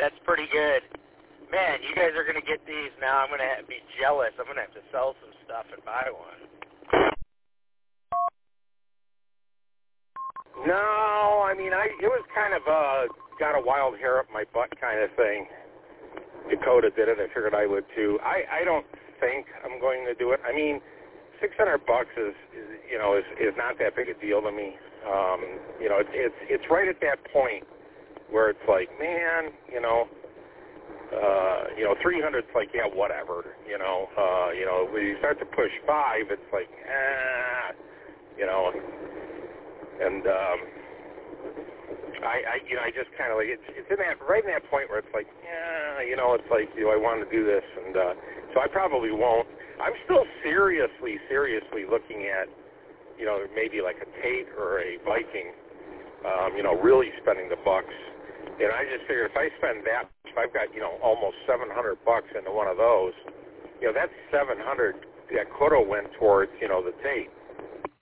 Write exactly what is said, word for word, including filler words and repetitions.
that's pretty good. Man, you guys are going to get these now. I'm going to be jealous. I'm going to have to sell some stuff and buy one. No, I mean, I it was kind of a got a wild hair up my butt kind of thing. Dakota did it. I figured I would too. I, I don't think I'm going to do it. I mean, six hundred bucks is, is you know is, is not that big a deal to me. Um, you know, it's it's it's right at that point where it's like, man, you know, uh, you know, three hundred's like, yeah, whatever. You know, uh, you know, when you start to push five, it's like, ah, you know, and um, I, I, you know, I just kind of like it's it's in that right in that point where it's like, yeah, you know, it's like, do I want to do this? And uh, so I probably won't. I'm still seriously, seriously looking at, you know, maybe like a Tate or a Viking, um, you know, really spending the bucks. And I just figured if I spend that, if I've got, you know, almost seven hundred bucks into one of those, you know, that's seven hundred that could have went towards, you know, the Tate.